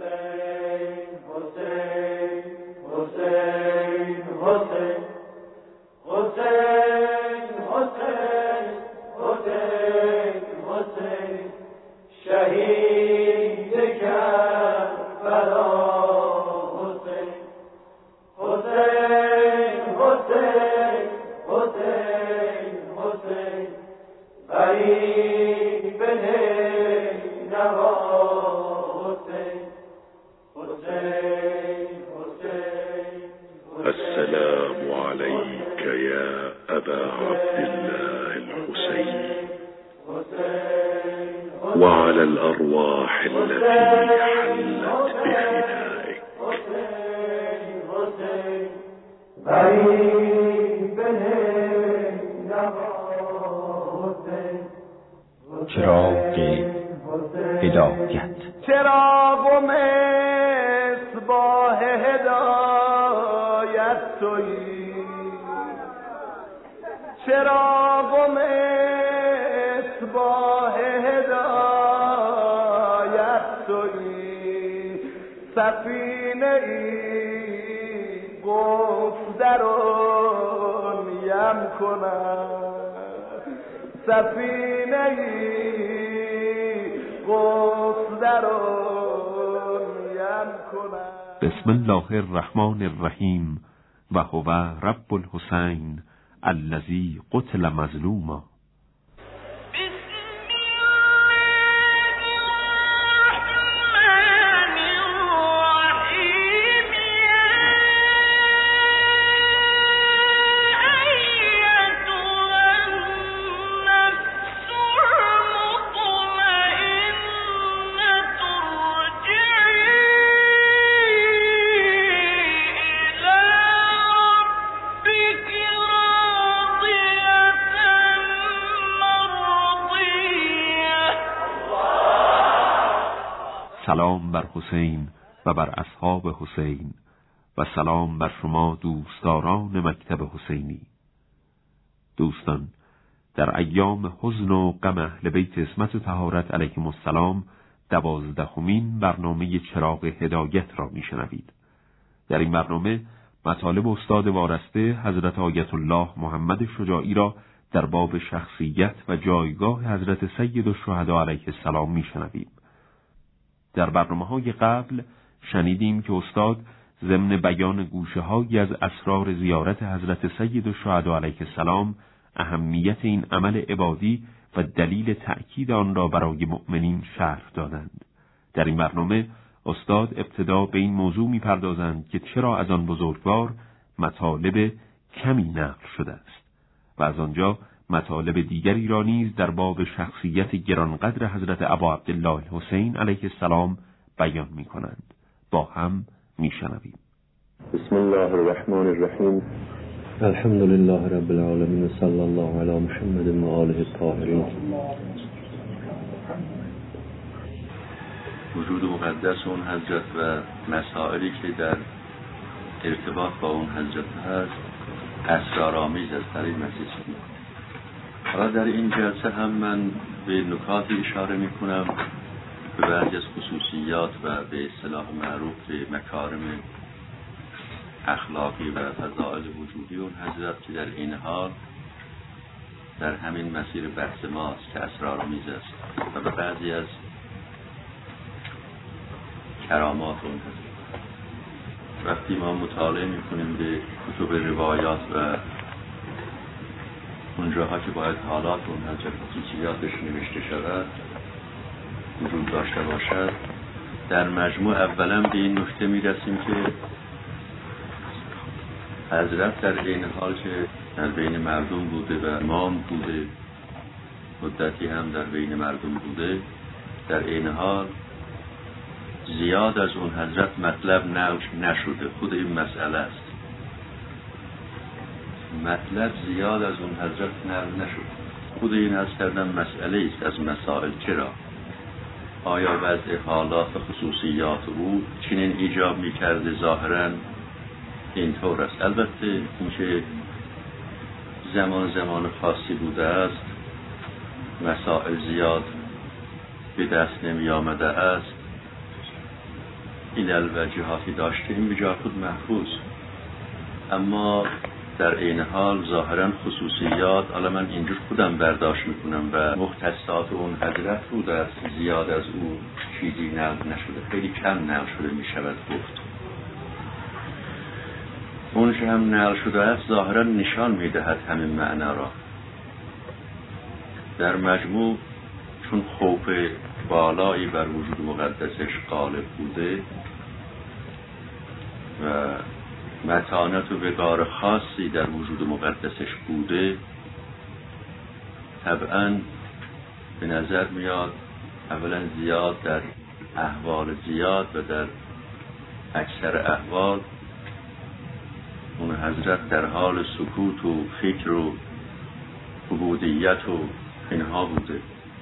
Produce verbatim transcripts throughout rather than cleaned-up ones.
السلام عليك يا أبا عبد الله الحسين وعلى الأرواح التي حلت بفدائك. چراغ هدایت، چراغ و مصباح هدایت تویی، چراغ و مصباح هدایت تویی، سفینه ای گفت درون یم کنم، سفینه ای گفت درون یم کنم. بسم الله الرحمن الرحیم و هو رب الحسین الذی قتل مظلوما. سلام بر حسین و بر اصحاب حسین و سلام بر شما دوستداران مکتب حسینی. دوستان، در ایام حزن و غم اهل بیت عصمت و طهارت علیهم السلام دوازدهمین برنامه چراغ هدایت را میشنوید. در این برنامه مطالب استاد وارسته حضرت آیت الله محمد شجاعی را در باب شخصیت و جایگاه حضرت سید الشهدا علیه السلام میشنوید. در برنامه‌های قبل شنیدیم که استاد ضمن بیان گوشه‌هایی از اسرار زیارت حضرت سید الشهدا علیه السلام اهمیت این عمل عبادی و دلیل تأکید آن را برای مؤمنین شرح دادند. در این برنامه استاد ابتدا به این موضوع می‌پردازند که چرا از آن بزرگوار مطالب کمی نقل شده است و از آنجا مطالب دیگری را نیز در باب شخصیت گرانقدر حضرت ابا عبدالله الحسین علیه السلام بیان می کنند. با هم می شنویم. بسم الله الرحمن الرحیم. الحمد لله رب العالمین، صلی الله علی محمد و آله الطاهرین. وجود مقدس اون حضرت و مسائلی که در ارتباط با اون حضرت هست اسرارآمیز است در این مسیح. حالا در این جلسه هم من به نکاتی اشاره می کنم، به بعضی از خصوصیات و به اصطلاح معروف به مکارم اخلاقی و فضائل وجودی اون حضرت که در این حال در همین مسیر بحث ماست که اسرارآمیز است، و به بعضی از کرامات اون حضرت. وقتی ما مطالعه می کنیم به کتب روایات و اونجاها که باید حالات اون حضرت خصوصیاتش نوشته شود وجود داشته باشد، در مجموع اولا به این نکته می رسیم که حضرت در این حال که در بین مردم بوده و امام بوده، مدتی هم در بین مردم بوده، در این حال زیاد از اون حضرت مطلب نشده. خود این مسئله است، مطلب زیاد از اون حضرت نقل نشد. خود این از کردن مسئله است از مسائل. چرا؟ آیا وضع حالات و خصوصیات او چنین ایجاب می‌کرده؟ ظاهراً اینطور است. البته اینکه زمان زمان خاصی بوده است، مسائل زیاد به دست نمی آمده است، علل و جهاتی داشته، این به جای خود محفوظ، اما در عین حال ظاهرا خصوصیات، حالا من اینجور خودم برداشت میکنم و مختصات اون حضرت بود است، زیاد از او چیزی نقل نشده، خیلی کم نقل شده میشود گفت. اون که هم نقل شده است ظاهرا نشان میدهد همین معنا را. در مجموع چون خوف بالایی بر وجود مقدسش غالب بوده و متانت و وقار خاصی در وجود مقدسش بوده، طبعا به نظر میاد اولا زیاد در احوال زیاد و در اکثر احوال اون حضرت در حال سکوت و فکر و عبودیت و اینها بوده.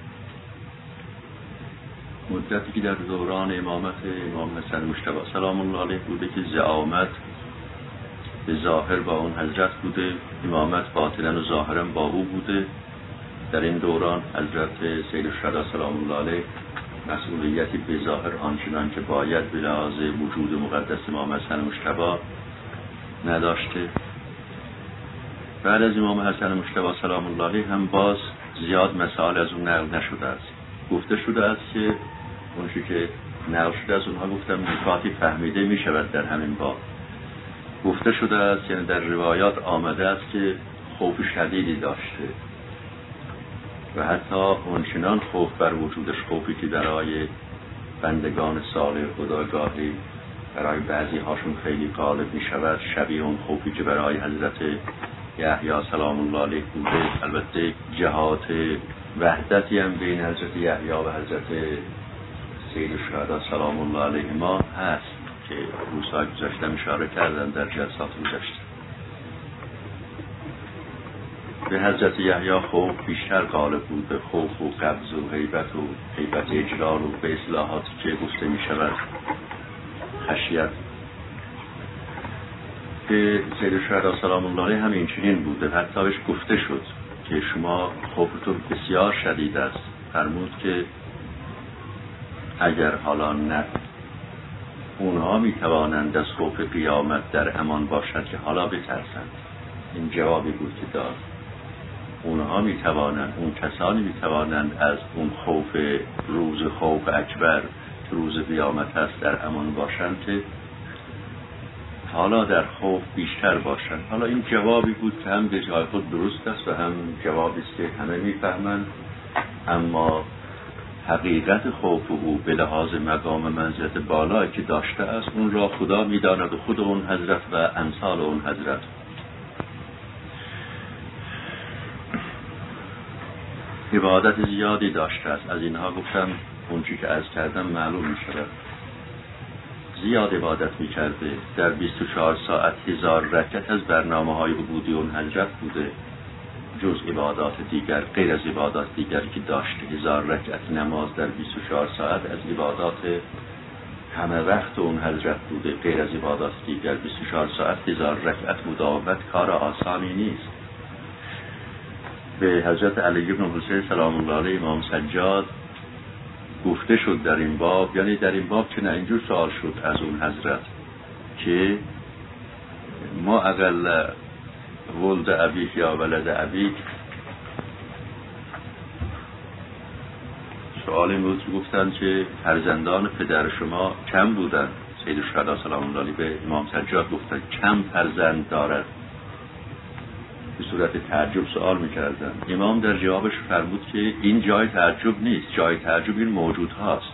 مدتی که در دوران امامت امام حسن مجتبی سلام الله علیه بوده که زعامت به ظاهر با اون حضرت بوده، امامت باطنا و ظاهرا با او بوده. در این دوران حضرت سید الشهدا سلام الله علیه مسئولیتی به ظاهر آنچنان که باید به لحاظ وجود مقدس امام حسن مجتبی نداشته. بعد از امام حسن مجتبی سلام الله علیه هم باز زیاد مسائل از اون نقل نشده است. گفته شده است که اون چیزی که نقل شده از اونها گفتم نکاتی فهمیده می شود در همین باب. گفته شده است، یعنی در روایات آمده است که خوف شدیدی داشته و حتی اونچنان خوف بر وجودش، خوفی که برای بندگان صالح خدا گاهی برای بعضی هاشون خیلی غالب می شود، شبیه اون خوفی که برای حضرت یحیی سلام الله علیه بوده. البته جهات وحدتی هم بین حضرت یحیی و حضرت سید الشهدا سلام الله علیه ما هست که روزهای گذشته اشاره کردن در جلسات گذشته. به حضرت یحیی خوف بیشتر غالب بود، به خوف و قبض و هیبت و هیبت اجلال و به اصلاحاتی که گفته می شود خشیت. به سید الشهدا سلام الله علیه هم این چنین بوده، حتی بهش گفته شد که شما خوفتون بسیار شدید است. فرمود که اگر حالا نه اونها می توانند از خوف قیامت در امان باشند که حالا بترسند. این جوابی بود که داد. اونها می توانند، اون کسانی می توانند از اون خوف روز خوف اکبر روز قیامت هست در امان باشند که حالا در خوف بیشتر باشند. حالا این جوابی بود که هم به جای خود درست است و هم جوابی است که همه میفهمند، اما حقیقت خوف او به لحاظ مقام منزلت بالایی که داشته است اون را خدا میداند و خود اون حضرت و امثال اون حضرت. عبادت زیادی داشته است. از اینها گفتم اون چی که عرض کردم معلوم می شود. زیاد عبادت می کرده. در بیست و چهار ساعت هزار رکعت از برنامه های عبودی اون حضرت بوده، جز عبادات دیگر، غیر از عبادات دیگری که داشته. هزار رکعت نماز در بیست و چهار ساعت از عبادات همه وقت اون حضرت بوده، غیر از عبادات دیگر. بیست و چهار ساعت هزار رکعت مداومت کار آسانی نیست. به حضرت علی بن حسین سلام الله علیه امام سجاد گفته شد در این باب، یعنی در این باب که نه اینجور سوال شد از اون حضرت که ما اقل ولد ابیک یا ولد ابیک، سوال این بود که گفتن که فرزندان پدر شما کم بودن. سید الشهدا سلام الله علیه به امام سجاد گفتن کم فرزند دارد. به صورت تعجب سوال میکردن. امام در جوابش فرمود که این جای تعجب نیست، جای تعجب این موجود هاست.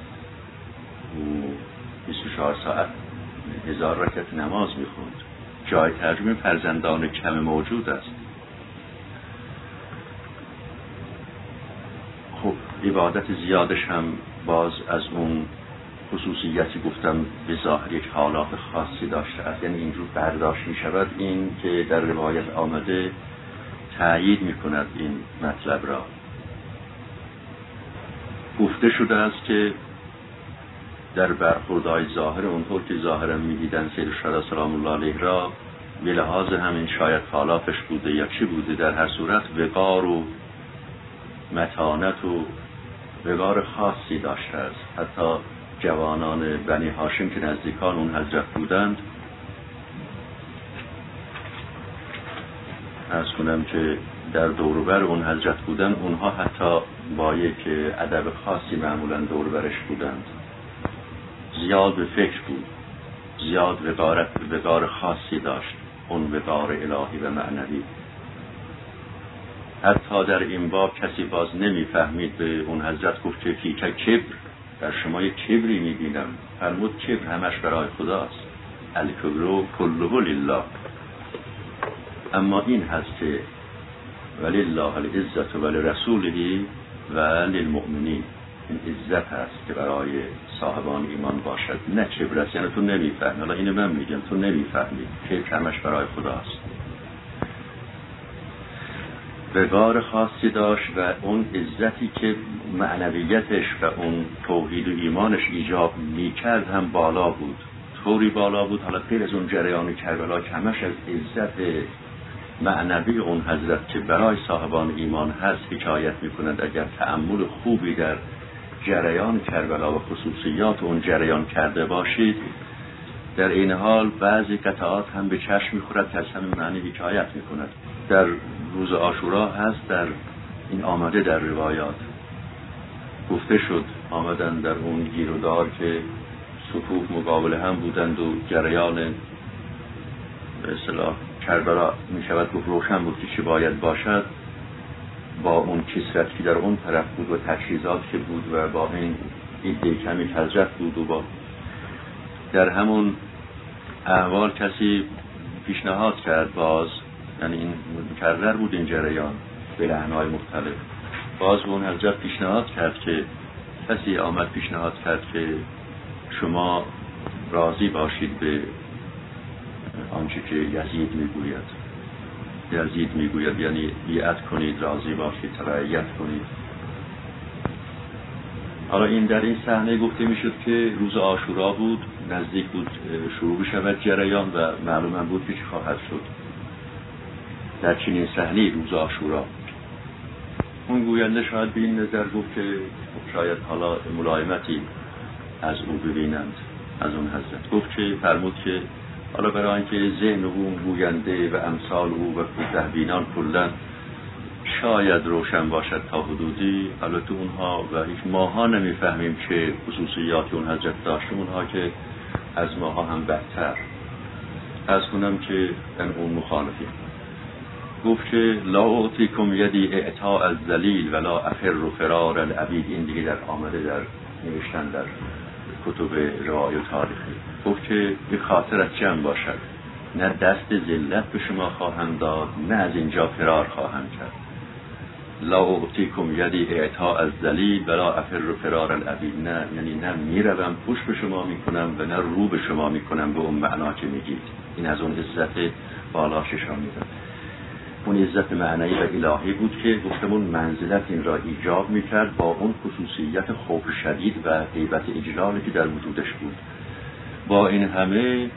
بیست و چهار ساعت هزار رکعت نماز میخوند. جای تعجب این فرزندان کم موجود است. خب عبادت زیادش هم باز از اون خصوصیتی گفتم به ظاهر یک حالات خاصی داشته است. یعنی اینجور برداشت می شود. این که در روایت آمده تأیید می کند این مطلب را. گفته شده است که در برخوردهای ظاهر اونطور که ظاهرا می دیدن سید الشهدا سلام الله علیه را به لحاظ همین شاید حالاتش بوده یا چی بوده، در هر صورت وقار و متانت و وقار خاصی داشته است. حتی جوانان بنی هاشم که نزدیکان اون حضرت بودند، عرض کنم که در دوروبر اون حضرت بودن، اونها حتی با یک ادب خاصی معمولا دوروبرش بودند. زیاد به فکر بود، زیاد وقارت وقار خاصی داشت، اون وقار الهی و معنوی. حتی در این باب کسی باز نمیفهمید به اون حضرت گفت که فیک کبر، در شما یک کبری میبینم. فرمود کبر همش برای خداست، الکبر کله لله. اما این هست که ولله العزت ولرسوله و للمؤمنین، این عزت هست که برای صاحبان ایمان باشد، نه کبر است. یعنی تو نمیفهمی، حالا اینو من میگم، تو نمیفهمی که همش برای خداست. وقار خاصی داشت و اون عزتی که معنویتش و اون توحید و ایمانش ایجاب میکرد هم بالا بود، طوری بالا بود. حالا غیر از اون جریان کربلا که همش از عزت معنوی اون حضرت که برای صاحبان ایمان هست حکایت میکنند. اگر تأمل خوبی در جریان کربلا و خصوصیات اون جریان کرده باشید، در این حال بعضی قطعات هم به چشم میخورد که از همین معنی حکایت میکند. در روز عاشورا هست، در این آمده در روایات گفته شد، آمدن در اون گیر و دار که صفوف مقابل هم بودند و جریان به اصطلاح کربلا می شود گفت روشن بود که چی باید باشد، با اون کسرت که در اون طرف بود و تجهیزات که بود و با این ایده کمی حضرت بود. و با در همون احوال کسی پیشنهاد کرد باز، یعنی این مکرر بود این جریان به لحن‌های مختلف، باز به اون حضرت پیشنهاد کرد که کسی آمد پیشنهاد کرد که شما راضی باشید به آنچه که یزید میگوید. یزید میگوید یعنی بیعت کنید، راضی باشید، تبعیت کنید. حالا این در این صحنه گفته میشد که روز عاشورا بود، نزدیک بود شروع بشود جریان و معلوم بود که چی خواهد شد در چنین صحنه‌ای روز عاشورا. اون گوینده شاید به این نظر گفت که شاید حالا ملایمتی از او ببینند، از اون حضرت. گفت که فرمود که حالا برای اینکه ذهن اون گوینده و امثال او و کوته‌بینان کلا شاید روشن باشد تا حدودی، البته اونها و هیچ ماها نمیفهمیم که خصوصیات اون حضرت داشت، اونها که از ماها هم بدتر. از کنم که من اون مخالفیم. گفت که لا اعطیکم یدی اعطاء الذلیل ولا افر فرار العبید. این دیگه در آمده در نوشتن در کتب روای و تاریخی. گفت که به خاطرت جمع باشد، نه دست ذلت به شما خواهم داد، نه از اینجا فرار خواهم کرد. لا اعطیکم یدی اعطاء الذلیل ولا افر فرار العبید. نه یعنی نه میروم پوش به شما میکنم و نه رو به شما میکنم به اون معنا که میگید. این از اون عزت بالا ششان میدن. اون عزت معنی و الهی بود که گفتمون منزلت این را ایجاب میکرد با اون خصوصیت خوف شدید و هیبت اجلالی که در وجودش بود. با این همه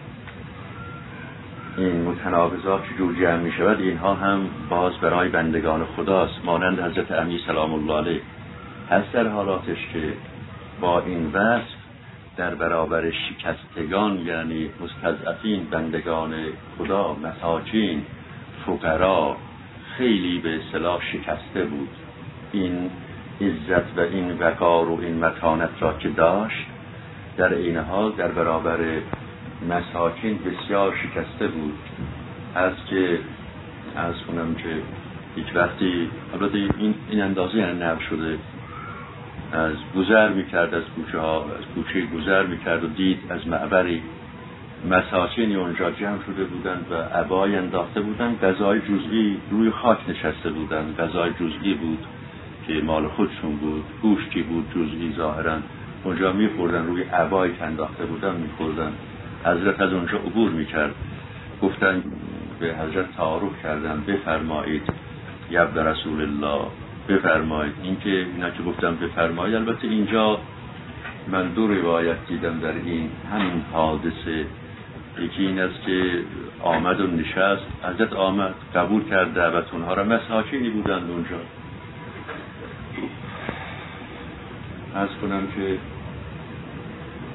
این متناقضات که جور جمع می شود، اینها هم باز برای بندگان خداست. مانند حضرت امی سلام الله علیه هست در حالاتش که با این وصف در برابر شکستگان، یعنی مستضعفین، بندگان خدا، مساکین، فقرا، خیلی به اصطلاح شکسته بود. این عزت و این وقار و این متانت را که داشت، در این حال در برابر مساکین بسیار شکسته بود. از که از کنم که یک وقتی البته این, این اندازه یعنی نب شده، از گذر میکرد از کوچه ها، از کوچه گذر میکرد و دید از معبری مساکینی اونجا جمع شده بودند و عبای انداخته بودند، غذای جزئی روی خاک نشسته بودند. غذای جزئی بود که مال خودشون بود، گوشتی بود جزئی ظاهرا، اونجا میخوردن، روی عبایی که انداخته بودن میخوردن. حضرت از اونجا عبور میکرد. گفتن به حضرت تعارف کردن، بفرمایید یا عبد رسول الله، بفرمایید. این که اینا که گفتم بفرمایید، البته اینجا من دو روایت دیدم در این همین حادثه. یکی این است که آمد و نشست، حضرت آمد قبول کرد دعوت اونها را، مساکینی بودند اونجا. عرض کنم که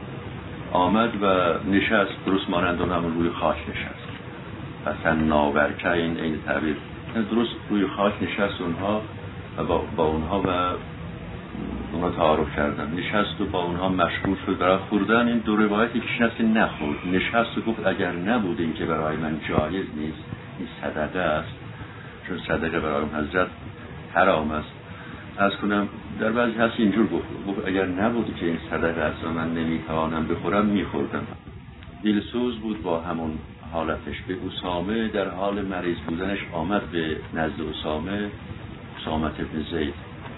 آمد و نشست، درست مانند اون همون روی خاک نشست. اصلا ناورکه این این تعبیر، درست روی خاک نشست اونها و با, با اونها و اونها تعارف کردن. نشست و با اونها مشغول شد برای خوردن. این دو روایتی کشین است که نخورد، نشست و گفت اگر نبود این که برای من جایز نیست، این صدقه است، چون صدقه برای اون حضرت حرام است. از کنم در بعضی هست اینجور گفت، گفت اگر نبود که این صدقه است و من نمیتوانم بخورم میخوردم. دلسوز بود با همون حالتش. به اسامه در حال مریض بودنش آمد به نزد اسامه، اسامه ابن زید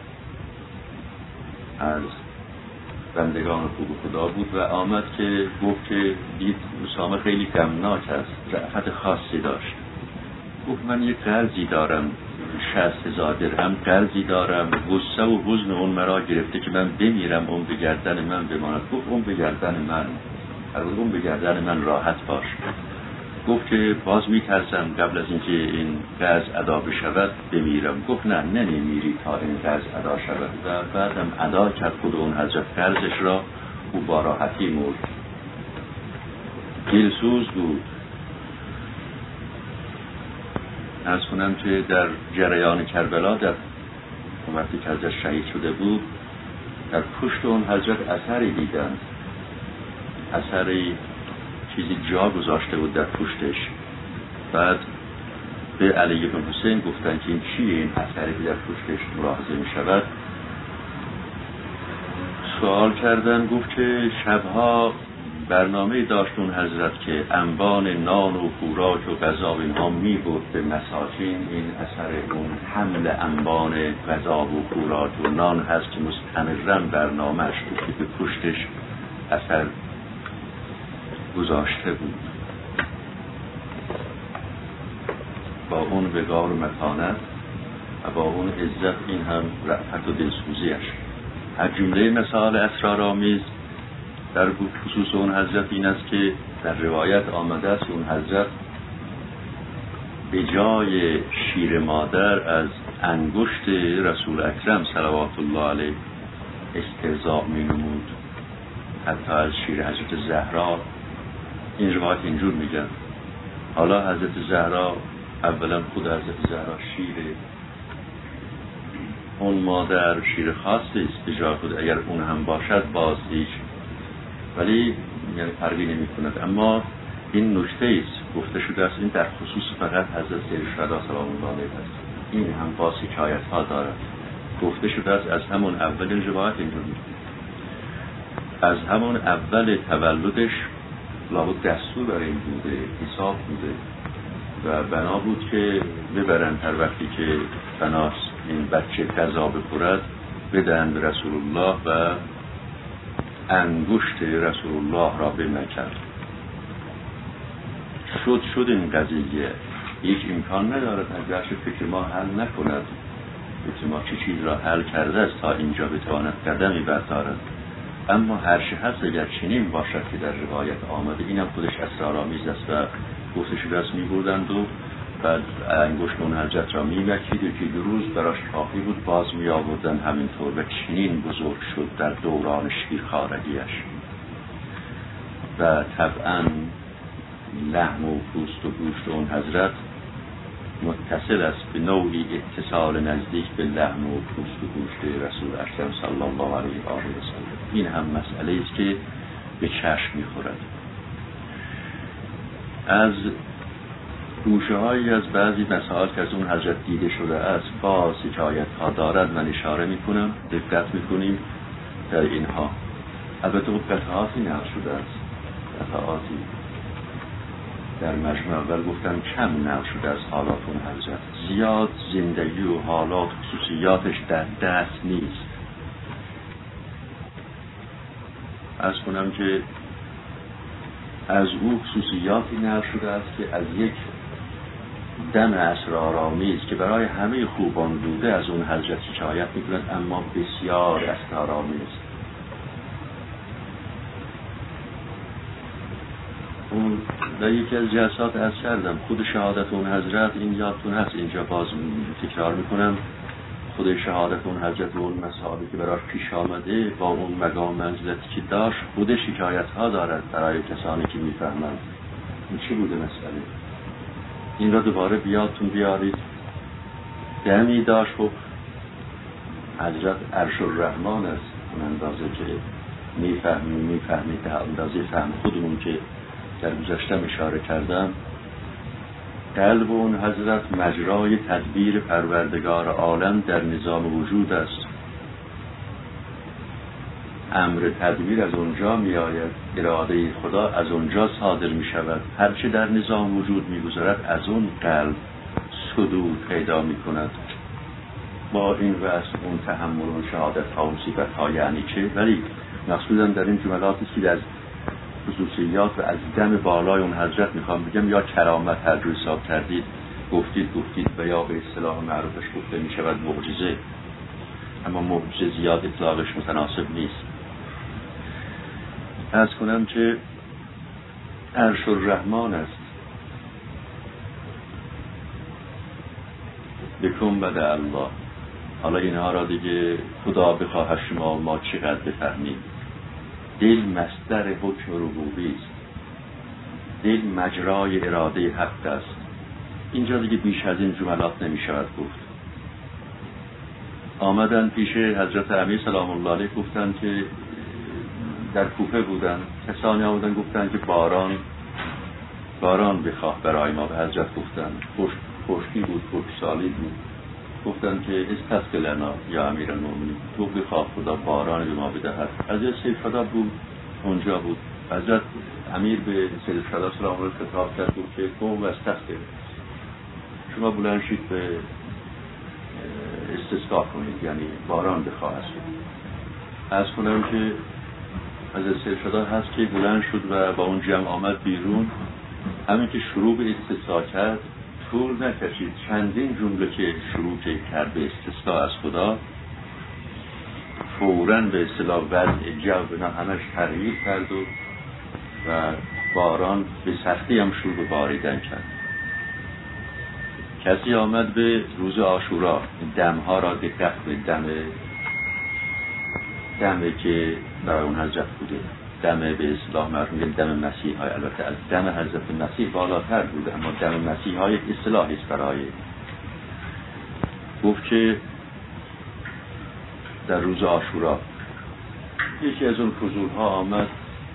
از بندگان خوب خدا بود و آمد که گفت که دید اسامه خیلی غمناک است، رأفت خاصی داشت. گفت من یک قرضی دارم، شصت هزار درهم قرضی دارم، غصه و حزن اون مرا گرفته که من بمیرم اون به گردن من بماند. گفت اون به گردن من، البته اون به گردن من راحت باش. گفت که باز میترسم قبل از اینکه این قرض ادا بشود بمیرم. گفت نه نمیمیری تا این قرض ادا شود. و بعدم ادا کرد خود اون حضرت قرضش را، او با راحتی مرد. دلسوز بود. عرض کنم که در جریان کربلا، در وقتی که حضرت شهید شده بود، در پشت اون حضرت اثری دیدند، اثری چیزی جا گذاشته بود در پشتش. بعد به علی بن حسین گفتن که این چیه این اثری که در پشتش ملاحظه می شود؟ سوال کردن. گفت که شبها برنامه داشت اون حضرت که انبان نان و خوراک و غذا و اینها می برد به مساکین. این اثر اون حمل انبان غذا و خوراک و نان هست که مستمرا برنامهش بود که به پشتش اثر گذاشته بود. با اون وقار و متانت و با اون عزت، این هم رأفت و دلسوزیش. از جمله مسائل اسرارآمیز در خصوص اون حضرت این است که در روایت آمده است اون حضرت به جای شیر مادر از انگشت رسول اکرم صلوات الله علیه استرضاء می نمود، حتی از شیر حضرت زهرا. این روایت اینجور میگن. حالا حضرت زهرا، اولا خود حضرت زهرا شیر اون مادر شیر خاصی است به جای خود، اگر اون هم باشد باز هیچ، ولی یعنی فرقی نمی کند. اما این نکته است گفته شده است، این در خصوص فقط حضرت سیدالشهدا سلام الله علیه است. این هم باز حکایت ها دارد. گفته شده است از همون اول روایت اینجور میگه، از همون اول تولدش لابد دستور برای این بوده، حساب بوده و بنا بود که ببرن هر وقتی که بناست این بچه غذا بخورد بدهند به رسول الله و انگشت رسول الله را بمکند. شد شد این قضیه هیچ امکان ندارد از درش فکر ما حل نکند، فکر ما چه چیز را حل کرده است تا اینجا بتواند قدمی بردارد. اما هر چه هست اگر چنین باشد که در روایت آمده، اینم خودش اسرارآمیز است و گفته شده است می‌بردند و بعد انگشت اون حضرت را می‌مکید و که دو روز براش کافی بود، باز می‌آوردن همینطور و چنین بزرگ شد در دوران شیرخوارگی‌اش. و طبعاً لحم و پوست و گوشت اون حضرت متصل است به نوعی اتصال نزدیک به لحم و پوست و گوشت رسول اکرم صلی الله علیه و آله و سلم. این هم مسئله است که به چشم می‌خورد. از گوشه هایی از بعضی مسائل که از اون حضرت دیده شده است باز حکایت ها دارد. من اشاره میکنم، دقت میکنیم در اینها. البته قطعاتی نقل شده است، قطعاتی در مجموع اول گفتم کم نقل شده از حالات اون حضرت. زیاد زندگی و حالات خصوصیاتش در دست نیست. عرض کنم که از او خصوصیاتی نقل شده است که از یک دم اسرارآمیز که برای همه خوبان بوده از اون حضرت حکایت می‌کند، اما بسیار اسرارآمیز. اون در یکی از جلسات عرض کردم خود شهادت اون حضرت، این یادتون هست، اینجا باز تکرار میکنم، خود شهادت اون حضرت و اون مسائلی که براش پیش آمده با اون مقام منزلتی که داشت خود شکایت ها دارد برای کسانی که میفهمند این چی بوده مسئله. این را دوباره بیادتون بیارید. دمی داشت خب حضرت عرش الرحمن است، اون اندازه که میفهمید میفهمید به اندازه فهم خودمون که در گذشته اشاره کردم. قلب اون حضرت مجرای تدبیر پروردگار عالم در نظام وجود است. امر تدبیر از اونجا می آید، اراده خدا از اونجا صادر می شود. هرچه در نظام وجود می گذارد از اون قلب صدور پیدا می کند. با این وصف اون تحمل اون شهادت ها و مصیبت ها یعنی چه؟ ولی مقصودم در این جملاتی که از خصوصیات و از دم بالای اون حضرت میخوام بگم، یا کرامت هر جو حساب کردید گفتید گفتید و یا به اصطلاح معروفش گفته میشود معجزه، اما معجزه زیاد اطلاقش متناسب نیست. عرض کنم که عرش الرحمن است. بکن بده الله. حالا اینها را دیگه خدا بخواهد شما ما چقدر بفهمیم. دل مصدر حکم ربوبی است، دل مجرای اراده حق است. اینجا دیگه بیش از این جملات نمی شود گفت. آمدن پیش حضرت امیر سلام الله علیه، گفتن که در کوفه بودن، کسانی آمدن گفتن که باران باران بخواه برای ما. به حضرت گفتن خشک خشکی بود، خشکسالی بود. گفتن که استسق لنا یا امیر المؤمنین، تو بخواه خدا باران به ما بدهد. از سید فدا بود اونجا بود. حضرت امیر به سید فدا سلام الله خطاب کرد بود که قوم و استسق، شما بلند شید به استسقا کنید، یعنی باران بخواه. از کنم که از سید فدا هست که بلند شد و با اون جمع آمد بیرون. همین که شروع به استسقا کرد طول نکشید، چندین جمله که شروع کرد به استسقا از خدا، فوراً به اصطلاح وضع جو نه همش تغییر کرد و و باران به سختی هم شروع به باریدن کرد. کسی آمد به روز عاشورا دمها را دقت به دم دمه که برای اون حضرت بوده، دم به اصطلاح مرحوم دم مسیح های، البته از دم حضرت مسیح بالاتر بوده، اما دم مسیح های اصطلاحی است برای. گفت که در روز عاشورا یکی از اون فضول ها آمد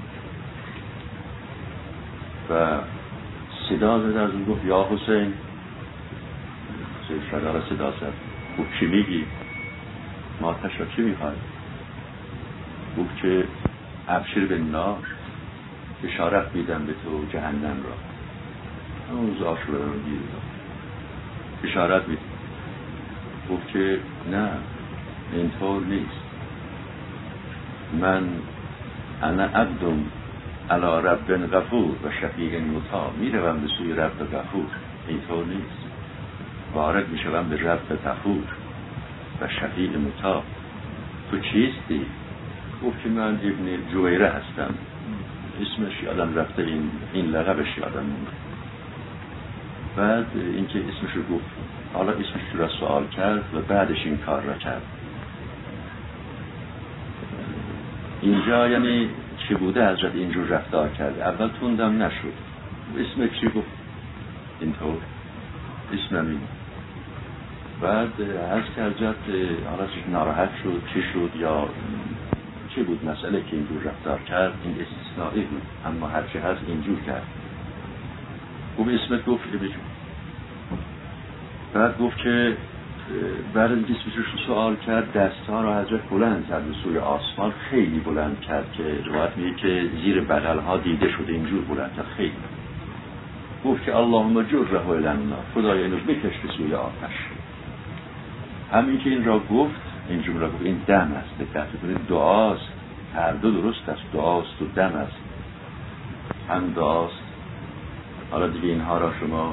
و صدا زد از اون، گفت یا حسین. سید فدا صدا زد، گفت چی میگی؟ ماتش را چی میخوای؟ گفت که ابشر بالنار، بشارت میدم به تو جهنم را. اون روز عاشورا رو گیر بشارت میدم. گفت که نه اینطور نیست، من انا عبدم علی رب غفور و شفیع مطاع، میروم به سوی رب غفور. اینطور نیست، وارد میشوم به رب غفور و شفیع مطاع. تو چیستی؟ گفت که من ابن جویره هستم. اسمش یادم رفته، این این لقبش یادم نمیاد. بعد اینکه اسمش رو گفت، حالا اسمش رو سوال کرد و بعدش این کار را کرد. اینجا یعنی چی بوده حضرت اینجور رفتار کرد؟ اول توندم نشد. اسم چی گفت؟ اینطور اسمم این. بعد از که حضرت حالا ناراحت شد، چی شد یا چی بود مسئله که اینجور رفتار کرد؟ این استثنایی بود، اما هرچی هست اینجور کرد. گفت اسمت؟ گفت بجون. بعد گفت که بعد از اسمش رو سوال کرد، دستها را حضرت بلند کرد به سوی آسمان، خیلی بلند کرد که روایت میگه که زیر بغلها دیده شده، اینجور بلند کرد خیلی. گفت که اللهم جره الی النار، خدایا اینو بکش به سوی آتش. همین که این را گفت، این جمله گفت، این دم است. دقت کنید دعاست، هر دو درست است، دعاست و دم است. هم دعاست. حالا دیگه اینها را شما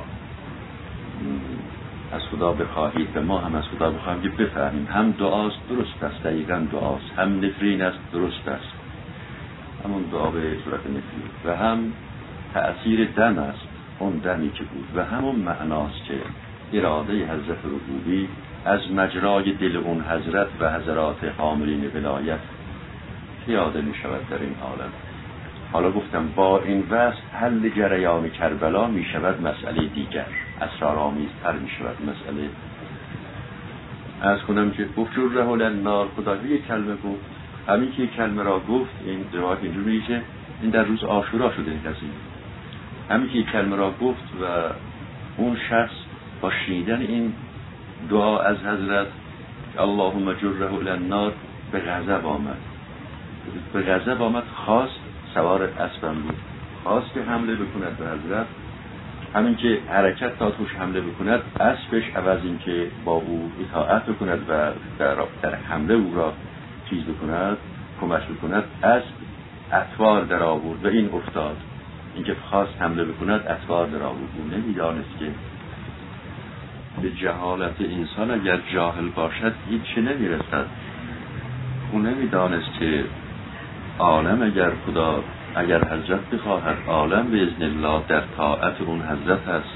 از خدا بخواهید و ما هم از خدا بخواهیم که بفهمیم. هم دعاست، درست است، دقیقاً دعاست. هم نفرین است، درست است، همون دعا به صورت نفرین. و هم تأثیر دم است، اون دمی که بود. و همون معناست که اراده حضرت ربوبی از مجرای دل اون حضرت و حضرات حاملین ولایت پیاده می شود در این عالم. حالا گفتم با این وصف حل جریان کربلا می شود مسئله دیگر، اسرارآمیزتر می شود مسئله. از کنم که گفت جره النار، خدایی یک کلمه گفت، همین که یک کلمه را گفت، این روایت اینجور میگه که این در روز عاشورا شده این قضیه. همین که یک کلمه را گفت و اون شخص با شنیدن این دعا از حضرت اللهم جره النار به غضب آمد. به غضب آمد، خواست، سوار اسبم بود، خواست که حمله بکند به حضرت. همین که حرکت تا توش حمله بکند، اسبش عوض این که با او اطاعت بکند و در, در حمله او را چیز بکند، کمک بکند، اسب اطوار در آورد و این افتاد. این که خواست حمله بکند اطوار در آورد. او نمیدانست که به جهالت انسان اگر جاهل باشد هیچ نمیرسد. او نمیدانست که عالم اگر خدا اگر حضرت بخواهد عالم به اذن الله در طاعت اون حضرت هست.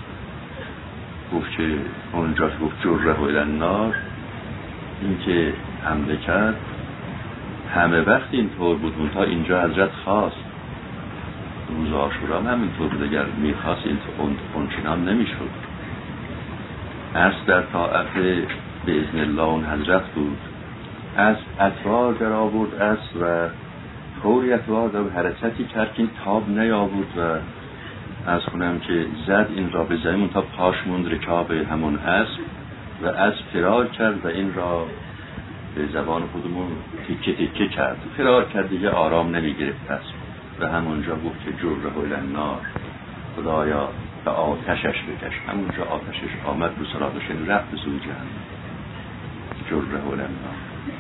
گفت که اونجا گفت جره النار، این که حمله کرد همه وقت اینطور بود، منتها اینجا حضرت خواست. روز عاشورا هم همینطور بود، اگر میخواست این اونچنان نمیشد. از در طاعت به اذن الله اون حضرت بود، از اطوار در آورد از و طوری اطوار در حرکتی کرد که تاب نیاورد و از کنم که زد این را به زمین تا پاش موند رکاب همون اسب و از فرار کرد و این را به زبان خودمون تیکه تیکه کرد. فرار کرد، دیگه آرام نمی گرفت اسب و همونجا گفت که جره النار، خدایا به آتشش بکش. همونجا آتشش آمد رو سراغش رفت به سوی جهنم. جره النار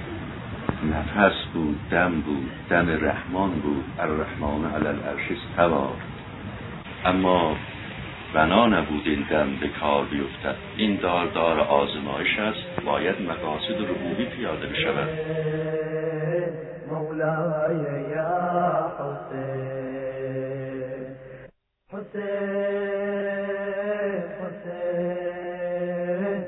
نفس بود، دم بود، دم رحمان بود. الرحمن علی العرش استوی. اما بنا نبود این دم به کار بیفتد. این دار دار آزمایش است، باید مقاصد ربوبی پیاده بشود. مولای یا حسین حسین حسین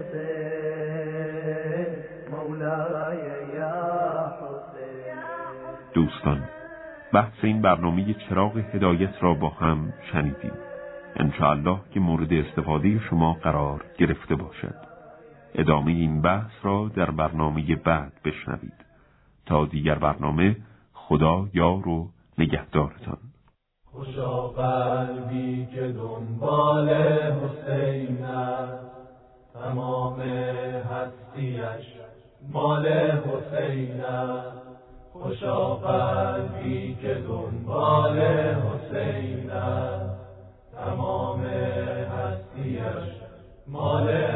حسین مولای یا حسین. دوستان، بحث این برنامه چراغ هدایت را با هم شنیدیم. انشاءالله که مورد استفاده شما قرار گرفته باشد. ادامه این بحث را در برنامه بعد بشنوید. تا دیگر برنامه، خدا یار و نگهدارتان. خوشا قلبی که دنبال حسین است، تمام هستیش مال حسین است. خوشا قلبی که دنبال حسین است، تمام هستیش مال